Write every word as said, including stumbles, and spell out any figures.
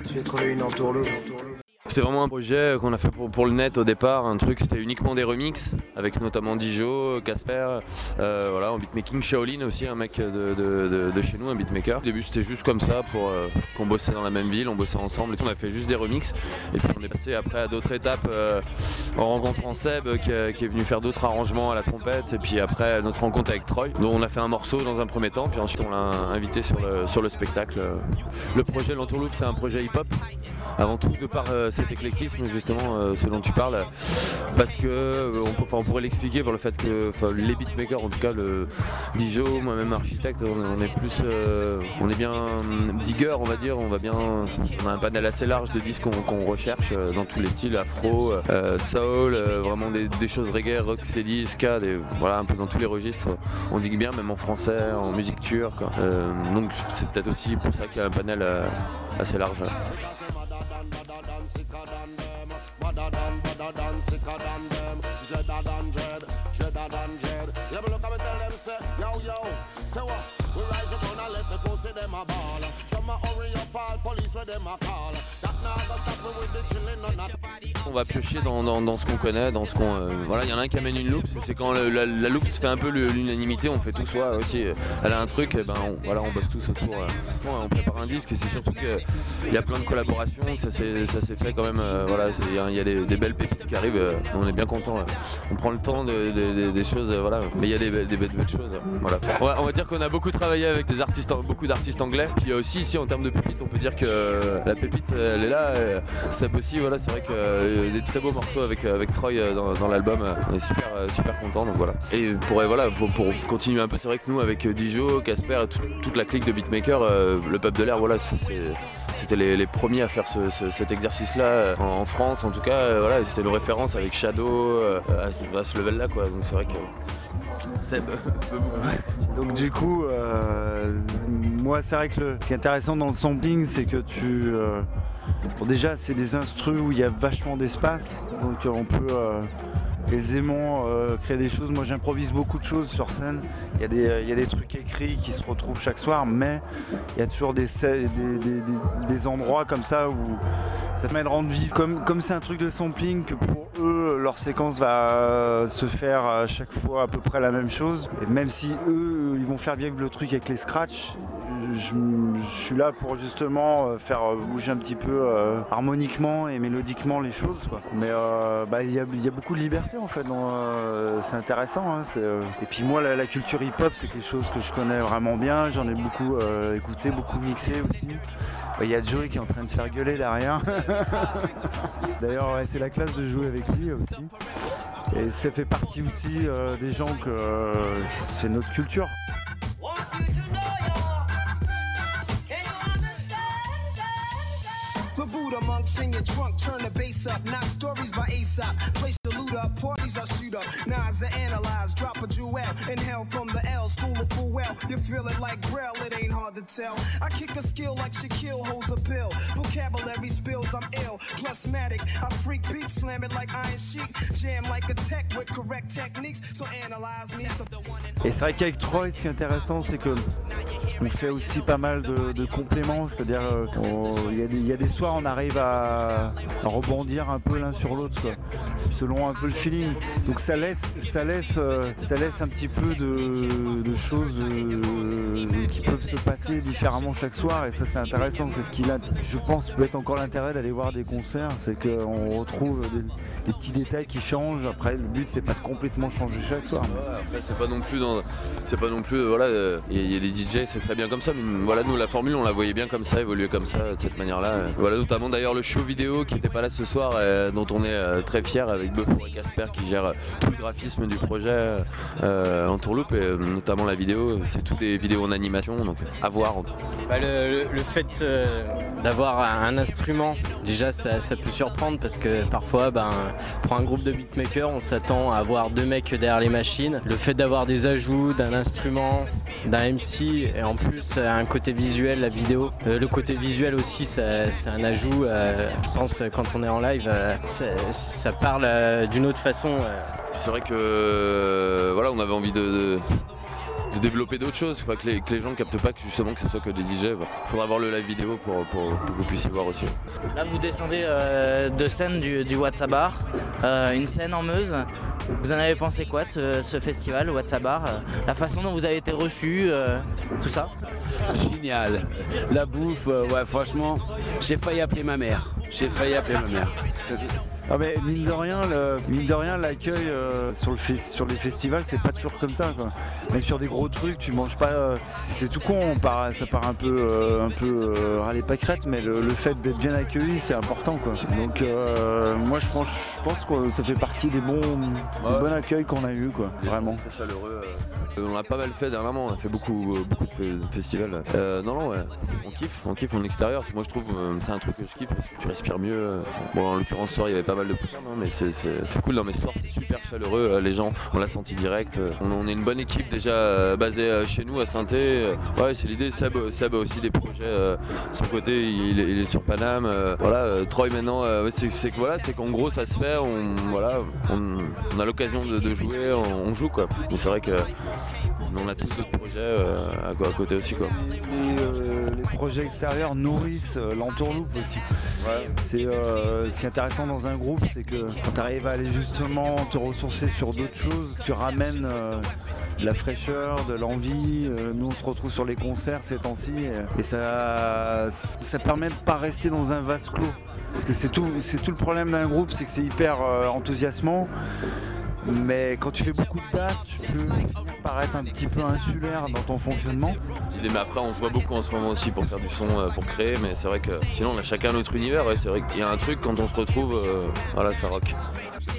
J'ai trouvé une entourloupe. C'était vraiment un projet qu'on a fait pour, pour le net au départ, un truc, c'était uniquement des remixes, avec notamment Dijo, Casper, euh, voilà, en beatmaking, Shaolin aussi, un mec de, de, de, de chez nous, un beatmaker. Au début c'était juste comme ça, pour euh, qu'on bossait dans la même ville, on bossait ensemble, et tout, on a fait juste des remixes, et puis on est passé après à d'autres étapes, euh, en rencontrant Seb, qui, qui est venu faire d'autres arrangements à la trompette, et puis après notre rencontre avec Troy, dont on a fait un morceau dans un premier temps, puis ensuite on l'a invité sur le, sur le spectacle. Le projet L'Entourloupe, c'est un projet hip-hop, avant tout de par euh, cet éclectisme justement, euh, ce dont tu parles, parce que euh, on, peut, on pourrait l'expliquer par le fait que les beatmakers, en tout cas le Dijo, moi-même architecte, on, on est plus, euh, on est bien digger, on va dire, on va bien, on a un panel assez large de disques qu'on qu'on recherche euh, dans tous les styles, afro, euh, soul, euh, vraiment des, des choses reggae, rocksteady, ska, des, voilà, un peu dans tous les registres. On digue bien, même en français, en musique turque. Euh, donc c'est peut-être aussi pour ça qu'il y a un panel euh, assez large. Badder than, badder than, sicker than them. Dreader than dread, dreader than dread. Yeah, but look at me tell them say, yo, yo. Say what? We rise up and let the pussy them a ball. Some a hurry up all police where them a call. That now gonna stop me with the killing on that. On va piocher dans, dans, dans ce qu'on connaît, dans ce qu'on... Euh, voilà, il y en a un qui amène une loupe, c'est quand le, la, la loupe se fait un peu l'unanimité, on fait tout soit aussi, euh, elle a un truc, et ben on, voilà, on bosse tous autour, euh, bon, on prépare un disque, et c'est surtout qu'il y a plein de collaborations, que ça s'est fait quand même, euh, voilà, il y a, y a des, des belles pépites qui arrivent, euh, on est bien content, euh, on prend le temps de, de, de, des choses, euh, voilà, mais il y a des, des, des belles choses, euh, voilà. On va, on va dire qu'on a beaucoup travaillé avec des artistes, beaucoup d'artistes anglais, puis aussi ici en termes de pépites, on peut dire que euh, la pépite, elle est là, euh, Seb aussi, voilà, c'est vrai que euh, des très beaux morceaux avec, avec Troy dans, dans l'album, on est super, super content, donc voilà. Et pour, voilà, pour, pour continuer un peu, c'est vrai que nous avec Dijo, Casper, tout, toute la clique de beatmakers, euh, le Peuple de l'air, voilà, c'était les, les premiers à faire ce, ce, cet exercice-là en, en France, en tout cas, euh, voilà, c'était nos références avec Shadow euh, à, ce, à ce level-là, quoi. Donc c'est vrai que Seb peut beaucoup. Donc du coup, euh, moi c'est vrai que le, ce qui est intéressant dans le sampling, c'est que tu... Euh, bon déjà c'est des instrus où il y a vachement d'espace, donc on peut euh, aisément euh, créer des choses. Moi j'improvise beaucoup de choses sur scène, il y, a des, il y a des trucs écrits qui se retrouvent chaque soir, mais il y a toujours des, des, des, des, des endroits comme ça où ça permet de rendre vivre. Comme, comme c'est un truc de sampling, que pour eux leur séquence va se faire à chaque fois à peu près la même chose, et même si eux ils vont faire vivre le truc avec les scratchs, Je, je suis là pour justement faire bouger un petit peu euh, harmoniquement et mélodiquement les choses, quoi. Mais euh, bah, y, a, y a beaucoup de liberté en fait, euh, c'est intéressant, hein, euh... et puis moi la, la culture hip-hop c'est quelque chose que je connais vraiment bien, j'en ai beaucoup euh, écouté, beaucoup mixé aussi. Il y a Joey qui est en train de faire gueuler derrière. D'ailleurs ouais, c'est la classe de jouer avec lui aussi. Et ça fait partie aussi euh, des gens que euh, c'est notre culture. Buddha monk, sing your trunk, turn the bass up. Not stories by Aesop. Place the loot up, parties I shoot up. Nas I analyze, drop a jewel. Inhale from the L, school of full well. You feel it like Braille, it ain't hard to tell. I kick a skill like Shaquille holds a pill. Vocabulary spills, I'm ill. Plusmatic, I freak beat, slam it like Iron Sheik. Jam like a tech with correct techniques. So analyze me. Et c'est vrai qu'avec Troy, ce qui est intéressant, c'est que on fait aussi pas mal de, de compléments, c'est-à-dire il y, y a des soirs on arrive à, à rebondir un peu l'un sur l'autre, quoi, selon un peu le feeling. Donc ça laisse, ça laisse, euh, ça laisse un petit peu de, de choses euh, qui peuvent se passer différemment chaque soir, et ça c'est intéressant. C'est ce qui, là, je pense, peut être encore l'intérêt d'aller voir des concerts, c'est qu'on retrouve des, des petits détails qui changent. Après, le but c'est pas de complètement changer chaque soir. Mais... Ouais, après c'est pas non plus dans, c'est pas non plus, voilà, il euh, y, y a des D J, c'est très bien comme ça, mais voilà, nous la formule on la voyait bien comme ça, évoluer comme ça, de cette manière-là. Voilà, notamment d'ailleurs le show vidéo qui n'était pas là ce soir, euh, dont on est euh, très fiers, avec Beaufort et Casper qui gèrent euh, tout le graphisme du projet euh, Entourloupe, et euh, notamment la vidéo, c'est toutes des vidéos en animation, donc à voir. Bah, le, le fait euh, d'avoir un instrument, déjà ça, ça peut surprendre, parce que parfois ben, pour un groupe de beatmakers on s'attend à avoir deux mecs derrière les machines. Le fait d'avoir des ajouts d'un instrument, d'un M C, et en plus un côté visuel, la vidéo, euh, le côté visuel aussi ça, c'est un ajout, euh, je pense quand on est en live, euh, ça, ça parle euh, d'une autre façon. Euh. C'est vrai que euh, voilà, on avait envie de, de, de développer d'autres choses, faut que les, que les gens captent pas que justement que ce soit que des D J. Il faudra voir le live vidéo pour, pour, pour que vous puissiez voir aussi. Là vous descendez euh, de scène du, du Watsabar, euh, une scène en Meuse. Vous en avez pensé quoi de ce, ce festival, le Watsabar, euh, la façon dont vous avez été reçus, euh, tout ça? Génial. La bouffe, euh, ouais franchement, j'ai failli appeler ma mère. J'ai failli appeler ma mère. Ah mais mine de rien, le, mine de rien, l'accueil euh, sur, le fe- sur les festivals, c'est pas toujours comme ça, quoi. Même sur des gros trucs, tu manges pas. Euh, c'est tout con, on part, ça part un peu, euh, un peu euh, râler pâquerette, mais le, le fait d'être bien accueilli, c'est important, quoi. Donc euh, moi, je pense, je pense que ça fait partie des bons, ouais. des bons accueils qu'on a eu, quoi. Vraiment. C'est chaleureux. Euh, on l'a pas mal fait dernièrement. On a fait beaucoup, euh, beaucoup de, f- de festivals. Euh, non, non, ouais. On kiffe, on kiffe en extérieur. Moi, je trouve, euh, c'est un truc que je kiffe parce que tu respires mieux. Euh, bon, en l'occurrence, ce soir, il y avait pas mal de poussière, non, mais c'est, c'est, c'est cool. Non, mais ce soir, c'est super chaleureux. Euh, les gens, on l'a senti direct. Euh, on, on est une bonne équipe déjà euh, basée euh, chez nous à Saint-Étienne. Euh, ouais, c'est l'idée. Seb, Seb a aussi des projets. Euh, de son côté, il, il est sur Paname. Euh, voilà, euh, Troy maintenant. Euh, c'est, c'est que voilà, c'est qu'en gros, ça se fait. On, voilà, on, on a l'occasion de, de jouer. On, on joue quoi. Mais c'est vrai que on a tous d'autres projets euh, à, à côté aussi quoi. Les, euh, les projets extérieurs nourrissent euh, l'entourloupe aussi. Ouais. C'est, euh, ce qui est intéressant dans un groupe, c'est que quand tu arrives à aller justement te ressourcer sur d'autres choses, tu ramènes euh, de la fraîcheur, de l'envie. Euh, nous on se retrouve sur les concerts ces temps-ci et, et ça, ça permet de ne pas rester dans un vase clos. Parce que c'est tout, c'est tout le problème d'un groupe, c'est que c'est hyper euh, enthousiasmant. Mais quand tu fais beaucoup de dates, tu peux paraître un petit peu insulaire dans ton fonctionnement. Mais après, on se voit beaucoup en ce moment aussi pour faire du son, pour créer. Mais c'est vrai que sinon, on a chacun notre univers. Ouais, c'est vrai qu'il y a un truc, quand on se retrouve, euh, voilà, ça rock.